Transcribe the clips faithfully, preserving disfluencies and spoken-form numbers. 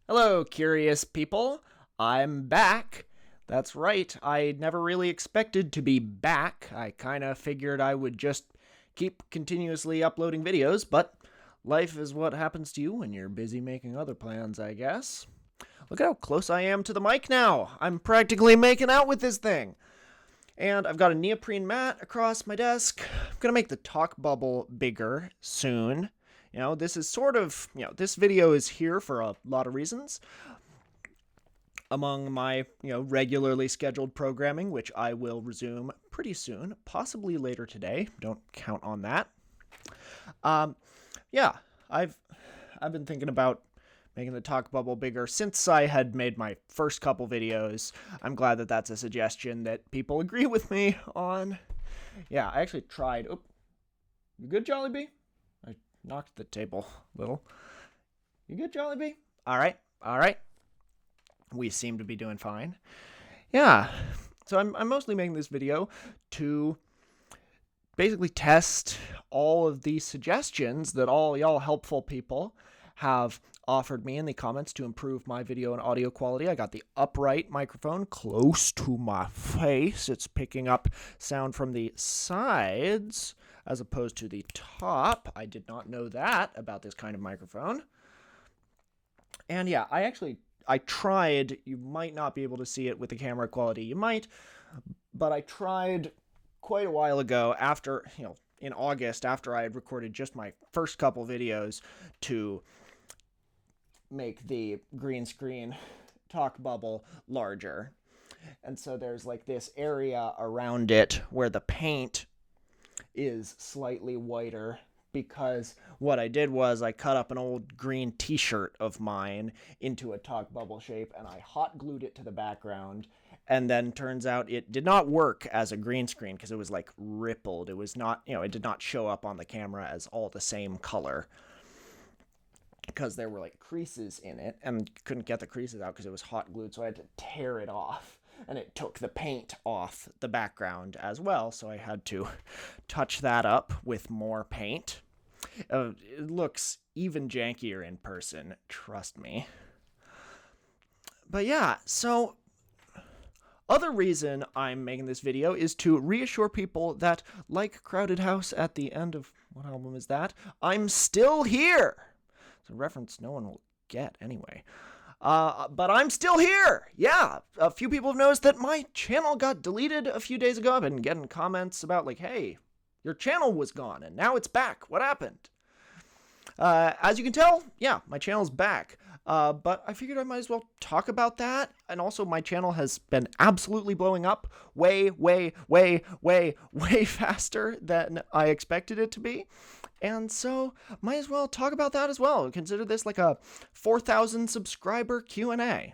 Hello, curious people. I'm back. That's right, I never really expected to be back. I kinda figured I would just keep continuously uploading videos, but life is what happens to you when you're busy making other plans, I guess. Look at how close I am to the mic now. I'm practically making out with this thing. And I've got a neoprene mat across my desk. I'm gonna make the talk bubble bigger soon. You know, this is sort of, you know, this video is here for a lot of reasons. Among my, you know, regularly scheduled programming, which I will resume pretty soon, possibly later today. Don't count on that. Um, yeah, I've I've been thinking about making the talk bubble bigger since I had made my first couple videos. I'm glad that that's a suggestion that people agree with me on. Yeah, I actually tried. Oh, you good, Jollibee? I knocked the table a little. You good, Jollibee? All right, all right. We seem to be doing fine. Yeah, so I'm, I'm mostly making this video to basically test all of these suggestions that all y'all helpful people have offered me in the comments to improve my video and audio quality. I got the upright microphone close to my face. It's picking up sound from the sides as opposed to the top. I did not know that about this kind of microphone. And yeah, I actually... I tried, you might not be able to see it with the camera quality, you might, but I tried quite a while ago after, you know, in August, after I had recorded just my first couple videos, to make the green screen talk bubble larger. And so there's like this area around it where the paint is slightly whiter, because what I did was I cut up an old green t-shirt of mine into a talk bubble shape and I hot glued it to the background, and then turns out it did not work as a green screen because it was like rippled. It was not, you know, it did not show up on the camera as all the same color because there were like creases in it and couldn't get the creases out because it was hot glued, so I had to tear it off. And it took the paint off the background as well, so I had to touch that up with more paint. Uh, it looks even jankier in person, trust me. But yeah, so other reason I'm making this video is to reassure people that, like Crowded House at the end of, what album is that? I'm still here! It's a reference no one will get anyway. Uh, but I'm still here. Yeah, a few people have noticed that my channel got deleted a few days ago. I've been getting comments about like, hey, your channel was gone and now it's back. What happened? Uh, as you can tell, yeah, my channel's back. Uh, but I figured I might as well talk about that. And also my channel has been absolutely blowing up way, way, way, way, way faster than I expected it to be. And so might as well talk about that as well. Consider this like a four thousand subscriber Q and A.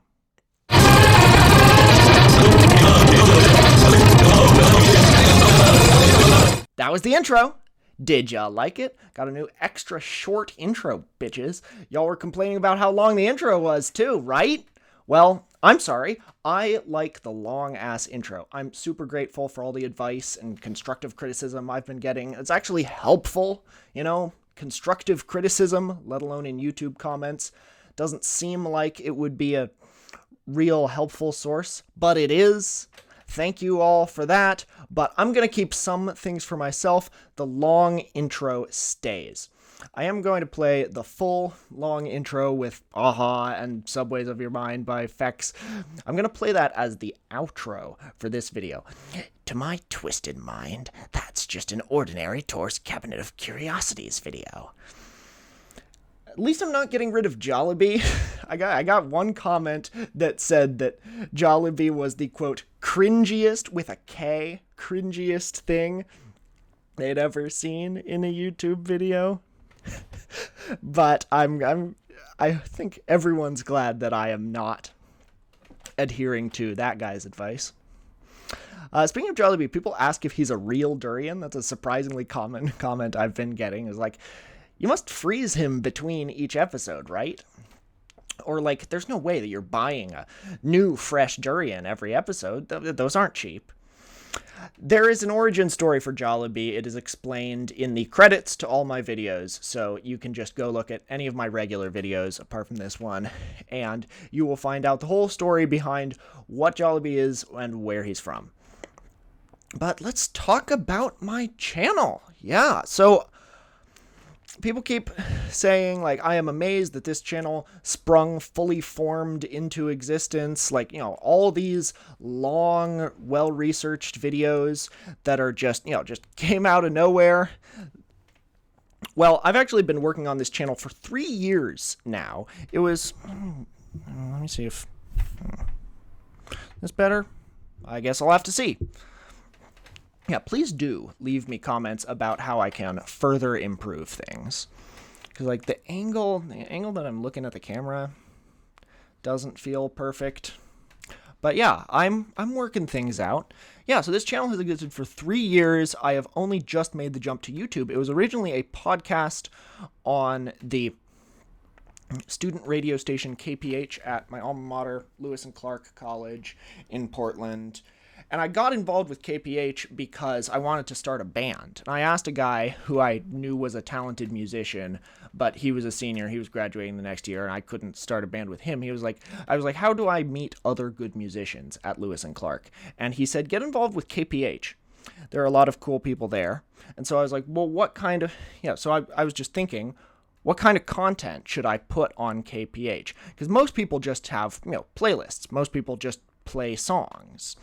That was the intro. Did ya like it? Got a new extra short intro, bitches. Y'all were complaining about how long the intro was too, right? Well, I'm sorry. I like the long-ass intro. I'm super grateful for all the advice and constructive criticism I've been getting. It's actually helpful, you know? Constructive criticism, let alone in YouTube comments, doesn't seem like it would be a real helpful source, but it is. Thank you all for that, but I'm going to keep some things for myself. The long intro stays. I am going to play the full long intro with Aha and Subways of Your Mind by Fex. I'm going to play that as the outro for this video. To my twisted mind, that's just an ordinary Tor's Cabinet of Curiosities video. At least I'm not getting rid of Jollibee. I got I got one comment that said that Jollibee was the, quote, cringiest, with a K, cringiest thing they'd ever seen in a YouTube video. But I'm I'm I think everyone's glad that I am not adhering to that guy's advice. Uh, speaking of Jollibee, people ask if he's a real durian. That's a surprisingly common comment I've been getting. Is like, you must freeze him between each episode, right? Or like, there's no way that you're buying a new fresh durian every episode. Th- those aren't cheap. There is an origin story for Jollibee. It is explained in the credits to all my videos, so you can just go look at any of my regular videos apart from this one, and you will find out the whole story behind what Jollibee is and where he's from. But let's talk about my channel. Yeah, so people keep saying, like, I am amazed that this channel sprung fully formed into existence. Like, you know, all these long, well-researched videos that are just, you know, just came out of nowhere. Well, I've actually been working on this channel for three years now. It was, let me see if this better. I guess I'll have to see. Yeah, please do leave me comments about how I can further improve things. Because, like, the angle, the angle that I'm looking at the camera doesn't feel perfect. But yeah, I'm I'm working things out. Yeah, so this channel has existed for three years. I have only just made the jump to YouTube. It was originally a podcast on the student radio station K P H at my alma mater, Lewis and Clark College in Portland. And I got involved with K P H because I wanted to start a band. And I asked a guy who I knew was a talented musician, but he was a senior, he was graduating the next year, and I couldn't start a band with him. He was like, I was like, how do I meet other good musicians at Lewis and Clark? And he said, get involved with K P H. There are a lot of cool people there. And so I was like, well, what kind of, yeah, so I, I was just thinking, what kind of content should I put on K P H? Because most people just have, you know, playlists. Most people just play songs.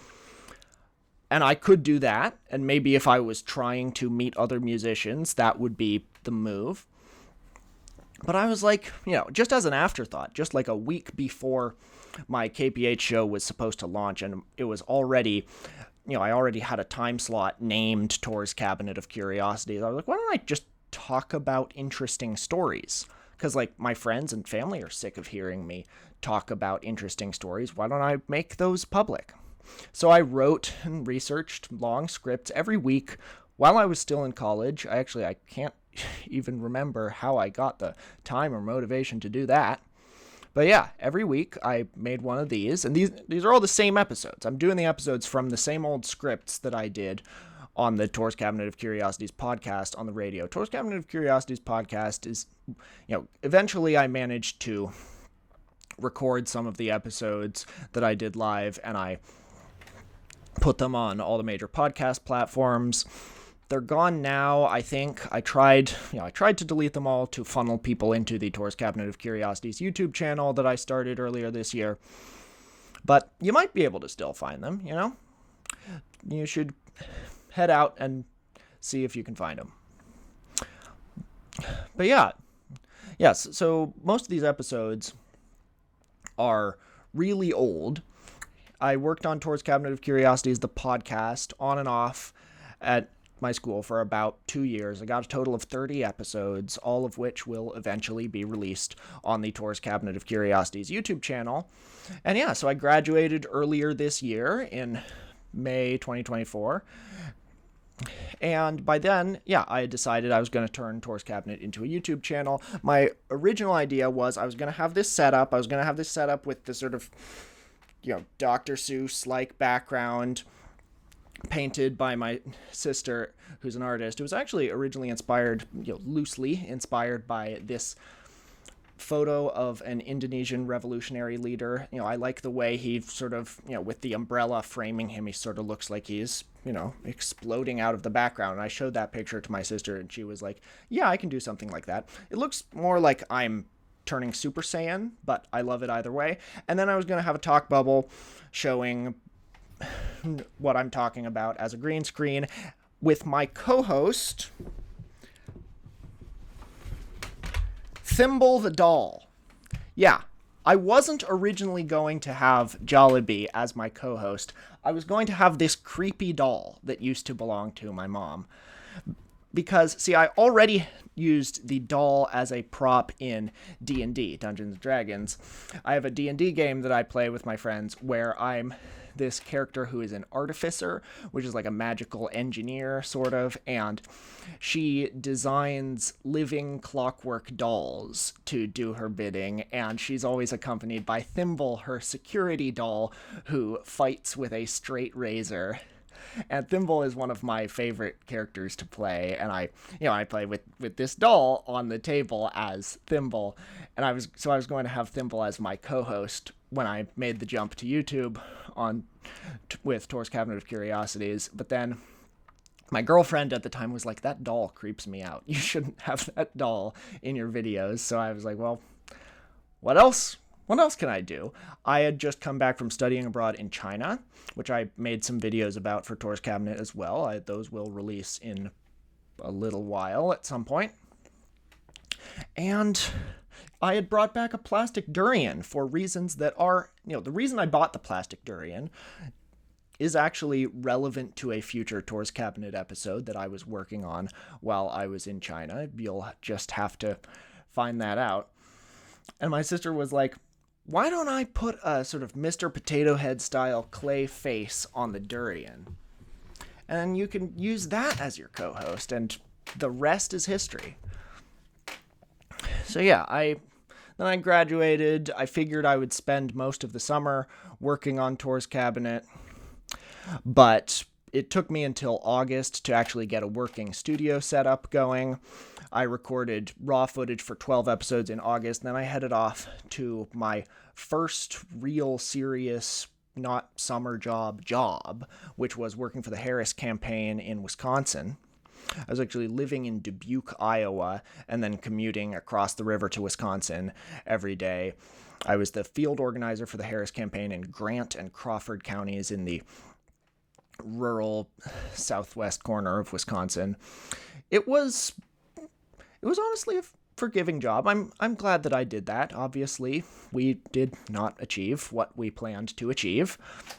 And I could do that, and maybe if I was trying to meet other musicians, that would be the move. But I was like, you know, just as an afterthought, just like a week before my K P H show was supposed to launch, and it was already, you know, I already had a time slot named Tor's Cabinet of Curiosities. I was like, why don't I just talk about interesting stories? Because, like, my friends and family are sick of hearing me talk about interesting stories. Why don't I make those public? So I wrote and researched long scripts every week while I was still in college. I actually, I can't even remember how I got the time or motivation to do that. But yeah, every week I made one of these, and these these are all the same episodes. I'm doing the episodes from the same old scripts that I did on the Tor's Cabinet of Curiosities podcast on the radio. Tor's Cabinet of Curiosities podcast is, you know, eventually I managed to record some of the episodes that I did live, and I put them on all the major podcast platforms. They're gone now, I think. I tried, you know, I tried to delete them all to funnel people into the Tor's Cabinet of Curiosities YouTube channel that I started earlier this year. But you might be able to still find them, you know? You should head out and see if you can find them. But yeah, yes, so most of these episodes are really old. I worked on Tor's Cabinet of Curiosities, the podcast, on and off at my school for about two years. I got a total of thirty episodes, all of which will eventually be released on the Tor's Cabinet of Curiosities YouTube channel. And yeah, so I graduated earlier this year in May twenty twenty-four. And by then, yeah, I had decided I was going to turn Tor's Cabinet into a YouTube channel. My original idea was I was going to have this set up. I was going to have this set up with this sort of, you know, Doctor Seuss-like background painted by my sister, who's an artist. It was actually originally inspired, you know, loosely inspired by this photo of an Indonesian revolutionary leader. You know, I like the way he sort of, you know, with the umbrella framing him, he sort of looks like he's, you know, exploding out of the background. And I showed that picture to my sister, and she was like, yeah, I can do something like that. It looks more like I'm turning Super Saiyan, but I love it either way. And then I was going to have a talk bubble showing what I'm talking about as a green screen with my co-host, Thimble the Doll. Yeah, I wasn't originally going to have Jollibee as my co-host. I was going to have this creepy doll that used to belong to my mom. Because, see, I already used the doll as a prop in D and D, Dungeons and Dragons. I have a D and D game that I play with my friends where I'm this character who is an artificer, which is like a magical engineer, sort of, and she designs living clockwork dolls to do her bidding, and she's always accompanied by Thimble, her security doll, who fights with a straight razor. And Thimble is one of my favorite characters to play, and I, you know, I play with, with this doll on the table as Thimble, and I was, so I was going to have Thimble as my co-host when I made the jump to YouTube on, t- with Tor's Cabinet of Curiosities, but then my girlfriend at the time was like, that doll creeps me out. You shouldn't have that doll in your videos. So I was like, well, what else? What else can I do? I had just come back from studying abroad in China, which I made some videos about for Tor's Cabinet as well. I, those will release in a little while at some point. And I had brought back a plastic durian for reasons that are, you know, the reason I bought the plastic durian is actually relevant to a future Tor's Cabinet episode that I was working on while I was in China. You'll just have to find that out. And my sister was like, why don't I put a sort of Mister Potato Head style clay face on the durian? And you can use that as your co-host, and the rest is history. So yeah, I then I graduated. I figured I would spend most of the summer working on Tor's Cabinet, but it took me until August to actually get a working studio setup going. I recorded raw footage for twelve episodes in August, and then I headed off to my first real serious, not summer job job, which was working for the Harris campaign in Wisconsin. I was actually living in Dubuque, Iowa, and then commuting across the river to Wisconsin every day. I was the field organizer for the Harris campaign in Grant and Crawford counties in the rural southwest corner of Wisconsin. It was it was honestly a forgiving job. I'm I'm glad that I did that. Obviously, we did not achieve what we planned to achieve.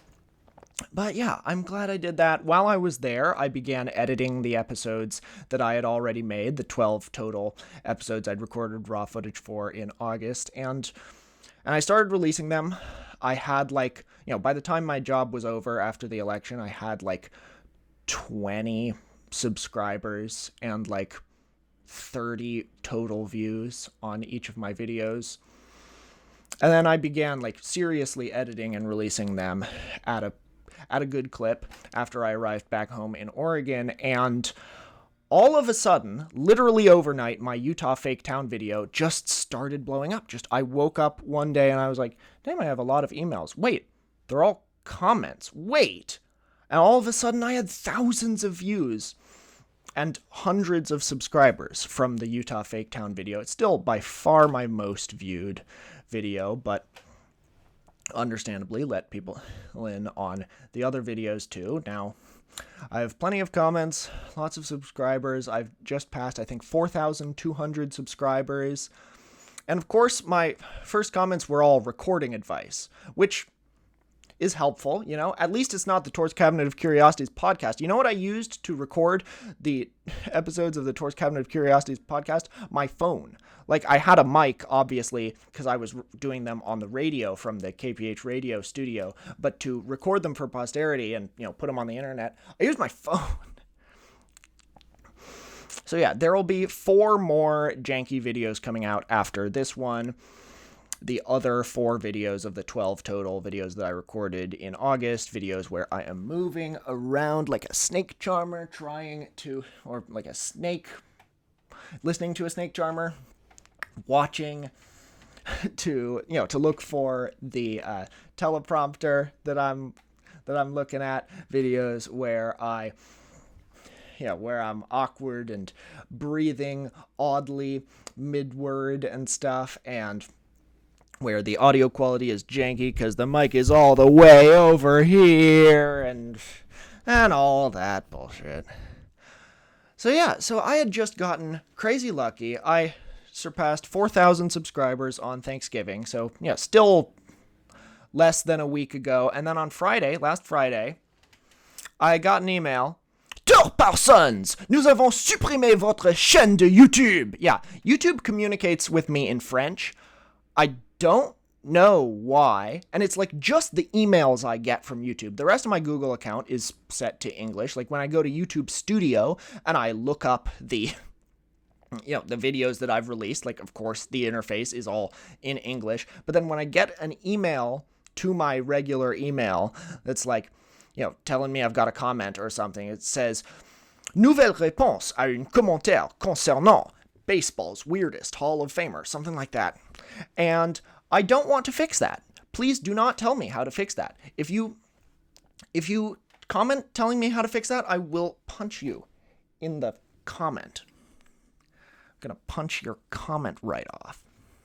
But yeah, I'm glad I did that. While I was there, I began editing the episodes that I had already made, the twelve total episodes I'd recorded raw footage for in August, and and I started releasing them. I had like, you know, by the time my job was over after the election, I had like twenty subscribers and like thirty total views on each of my videos. And then I began like seriously editing and releasing them at a at a good clip after I arrived back home in Oregon, and all of a sudden, literally overnight, my Utah Fake Town video just started blowing up. Just, I woke up one day and I was like, damn, I have a lot of emails. Wait, they're all comments. Wait. And all of a sudden I had thousands of views and hundreds of subscribers from the Utah Fake Town video. It's still by far my most viewed video, but understandably let people in on the other videos too. Now, I have plenty of comments, lots of subscribers. I've just passed, I think, four thousand two hundred subscribers. And of course, my first comments were all recording advice, which is helpful, you know? At least it's not the Tor's Cabinet of Curiosities podcast. You know what I used to record the episodes of the Tor's Cabinet of Curiosities podcast? My phone. Like, I had a mic, obviously, because I was doing them on the radio from the K P H radio studio, but to record them for posterity and, you know, put them on the internet, I used my phone. So yeah, there will be four more janky videos coming out after this one. The other four videos of the twelve total videos that I recorded in August, videos where I am moving around like a snake charmer, trying to, or like a snake, listening to a snake charmer, watching to, you know, to look for the uh, teleprompter that I'm, that I'm looking at, videos where I, you know, where I'm awkward and breathing oddly mid-word and stuff, and where the audio quality is janky because the mic is all the way over here, and and all that bullshit. So yeah, so I had just gotten crazy lucky. I surpassed four thousand subscribers on Thanksgiving, so yeah, still less than a week ago. And then on Friday, last Friday, I got an email. Deux personnes, nous avons supprimé votre chaîne de YouTube. Yeah, YouTube communicates with me in French. I don't know why, and it's like just the emails I get from YouTube. The rest of my Google account is set to English. Like when I go to YouTube Studio and I look up the, you know, the videos that I've released, like of course the interface is all in English. But then when I get an email to my regular email that's like, you know, telling me I've got a comment or something. It says, Nouvelle réponse à un commentaire concernant baseball's weirdest Hall of Famer, something like that. And I don't want to fix that. Please do not tell me how to fix that. If you, if you comment telling me how to fix that, I will punch you in the comment. I'm gonna punch your comment right off.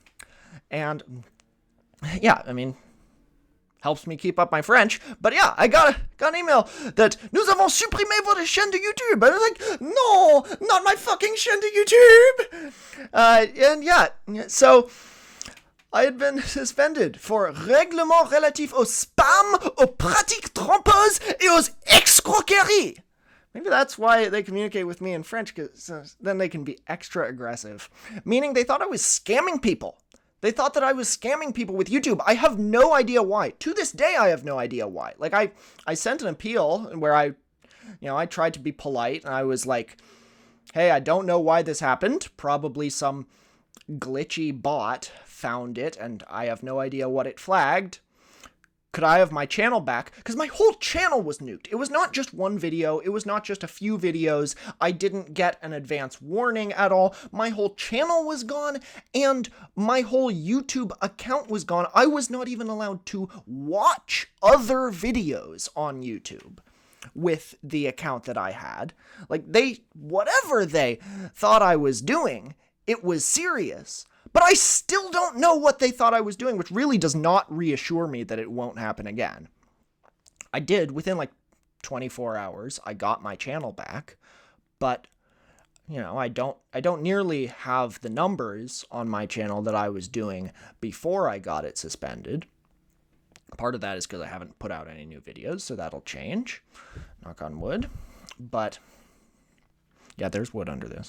And yeah, I mean, helps me keep up my French. But yeah, I got a, got an email that nous avons supprimé votre chaîne de YouTube. I was like, no, not my fucking chaîne de YouTube. Uh, and yeah, so I had been suspended for règlement relatif au spam, aux pratiques trompeuses et aux escroqueries. Maybe that's why they communicate with me in French, because uh, then they can be extra aggressive. Meaning they thought I was scamming people. They thought that I was scamming people with YouTube. I have no idea why. To this day, I have no idea why. Like, I, I sent an appeal where I, you know, I tried to be polite, and I was like, hey, I don't know why this happened. Probably some glitchy bot found it, and I have no idea what it flagged. Could I have my channel back? Because my whole channel was nuked. It was not just one video. It was not just a few videos. I didn't get an advance warning at all. My whole channel was gone, and my whole YouTube account was gone. I was not even allowed to watch other videos on YouTube with the account that I had. Like, they, whatever they thought I was doing, it was serious. But I still don't know what they thought I was doing, which really does not reassure me that it won't happen again. I did, within like twenty-four hours, I got my channel back, but, you know, I don't, I don't nearly have the numbers on my channel that I was doing before I got it suspended. Part of that is because I haven't put out any new videos, so that'll change. Knock on wood. But, yeah, there's wood under this.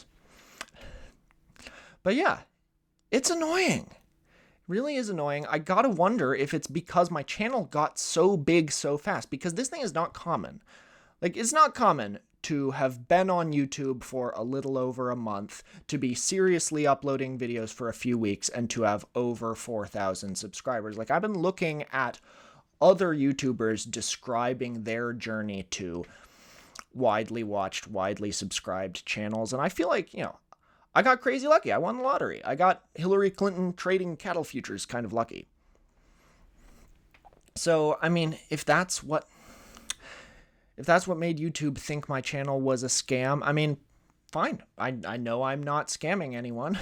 But yeah, it's annoying. It really is annoying. I gotta wonder if it's because my channel got so big so fast, because this thing is not common. Like, it's not common to have been on YouTube for a little over a month, to be seriously uploading videos for a few weeks, and to have over four thousand subscribers. Like, I've been looking at other YouTubers describing their journey to widely watched, widely subscribed channels, and I feel like, you know, I got crazy lucky. I won the lottery. I got Hillary Clinton trading cattle futures kind of lucky. So, I mean, if that's what if that's what made YouTube think my channel was a scam, I mean, fine. I I know I'm not scamming anyone.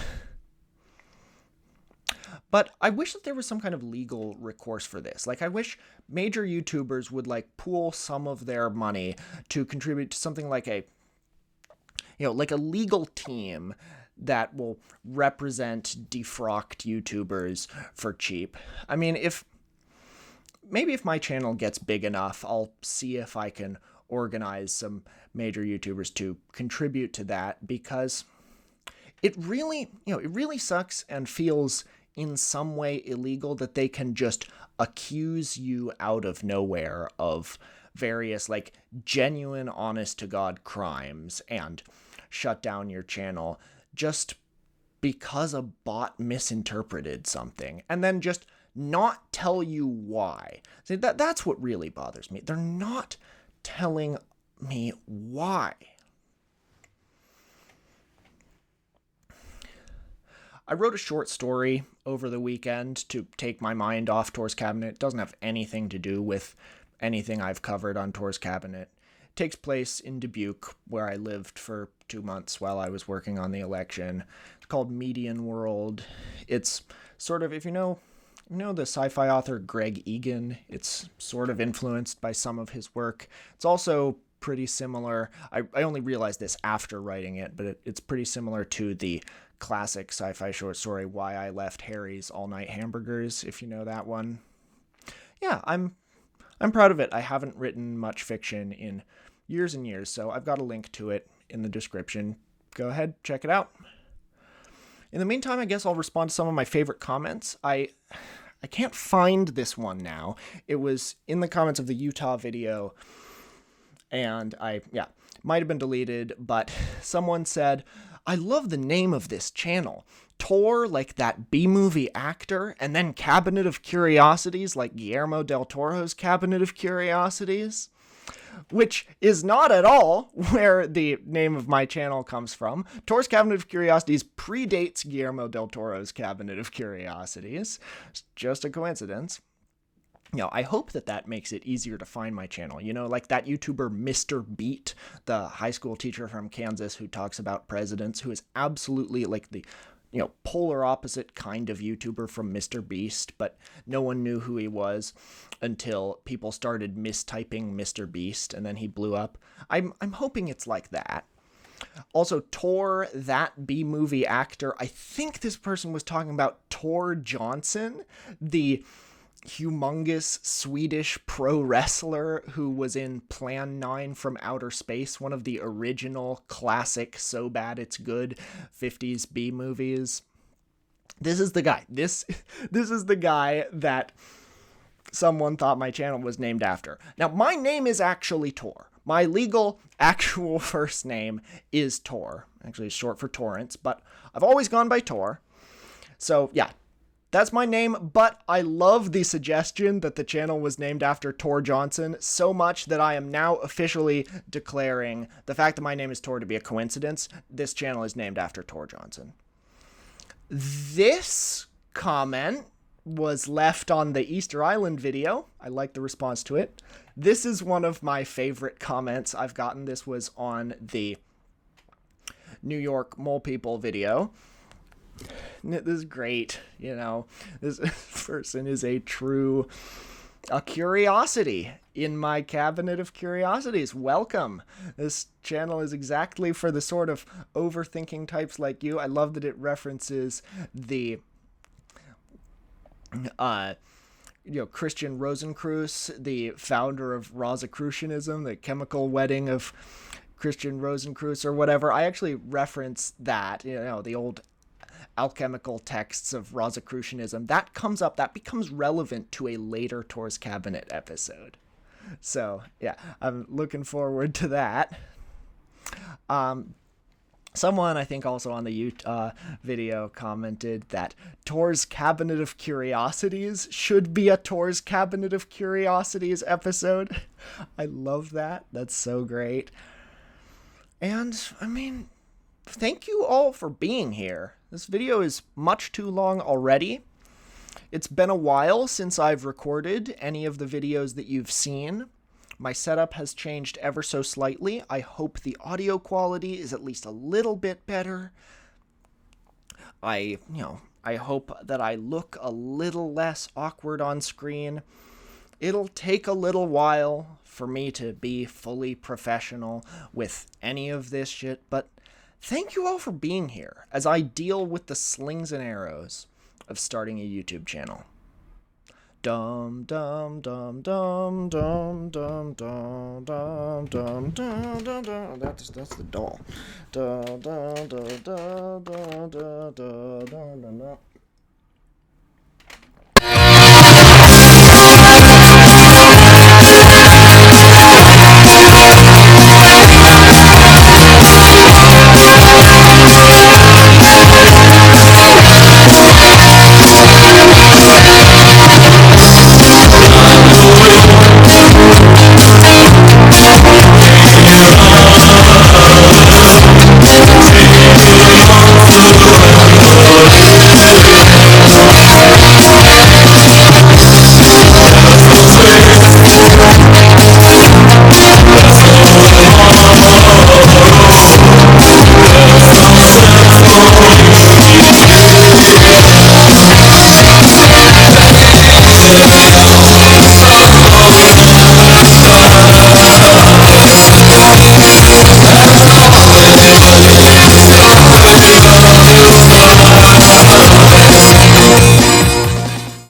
But I wish that there was some kind of legal recourse for this. Like, I wish major YouTubers would, like, pool some of their money to contribute to something like a, you know, like a legal team that will represent defrocked YouTubers for cheap. I mean, if maybe if my channel gets big enough, I'll see if I can organize some major YouTubers to contribute to that, because it really, you know, it really sucks and feels in some way illegal that they can just accuse you out of nowhere of various, like, genuine, honest to God crimes and shut down your channel just because a bot misinterpreted something, and then just not tell you why. See, that that's what really bothers me. They're not telling me why. I wrote a short story over the weekend to take my mind off Tor's Cabinet. It doesn't have anything to do with anything I've covered on Tor's Cabinet. Takes place in Dubuque, where I lived for two months while I was working on the election. It's called Median World. It's sort of, if you know, you know the sci-fi author Greg Egan, it's sort of influenced by some of his work. It's also pretty similar. I, I only realized this after writing it, but it, it's pretty similar to the classic sci-fi short story Why I Left Harry's All-Night Hamburgers, if you know that one. Yeah, I'm I'm proud of it. I haven't written much fiction in years and years, so I've got a link to it in the description. Go ahead, check it out. In the meantime, I guess I'll respond to some of my favorite comments. I I can't find this one now. It was in the comments of the Utah video, and I, yeah, might have been deleted, but someone said, I love the name of this channel. Tor, like that B-movie actor, and then Cabinet of Curiosities, like Guillermo del Toro's Cabinet of Curiosities. which is not at all where the name of my channel comes from. Tor's Cabinet of Curiosities predates Guillermo del Toro's Cabinet of Curiosities. It's just a coincidence. You know, I hope that that makes it easier to find my channel. You know, like that YouTuber Mister Beat, the high school teacher from Kansas who talks about presidents, who is absolutely like the, you know, polar opposite kind of YouTuber from Mister Beast, but no one knew who he was until people started mistyping Mister Beast, and then he blew up. I'm I'm hoping it's like that. Also, Tor, that B-movie actor, I think this person was talking about Tor Johnson, the humongous Swedish pro wrestler who was in Plan nine from Outer Space, one of the original classic So Bad It's Good fifties B movies. This is the guy. This this is the guy that someone thought my channel was named after. Now, my name is actually Tor. My legal, actual first name is Tor. Actually, it's short for Torrance, but I've always gone by Tor. So, yeah. That's my name, but I love the suggestion that the channel was named after Tor Johnson so much that I am now officially declaring the fact that my name is Tor to be a coincidence. This channel is named after Tor Johnson. This comment was left on the Easter Island video. I like the response to it. This is one of my favorite comments I've gotten. This was on the New York Mole People video. This is great, you know, this person is a true, a curiosity in my cabinet of curiosities. Welcome. This channel is exactly for the sort of overthinking types like you. I love that it references the, uh, you know, Christian Rosenkreuz, the founder of Rosicrucianism, the chemical wedding of Christian Rosenkreuz or whatever. I actually reference that, you know, the old alchemical texts of Rosicrucianism. That comes up, that becomes relevant to a later Tor's Cabinet episode. So, yeah, I'm looking forward to that. Um, someone, I think also on the uh, video, commented that Tor's Cabinet of Curiosities should be a Tor's Cabinet of Curiosities episode. I love that. That's so great. And, I mean, thank you all for being here. This video is much too long already. It's been a while since I've recorded any of the videos that you've seen. My setup has changed ever so slightly. I hope the audio quality is at least a little bit better. I, you know, I hope that I look a little less awkward on screen. It'll take a little while for me to be fully professional with any of this shit, but thank you all for being here as I deal with the slings and arrows of starting a YouTube channel. Dum dum dum dum dum dum dum dum dum dum dum dum. That's that's the doll. Dum dum dum dum dum dum dum dum dum.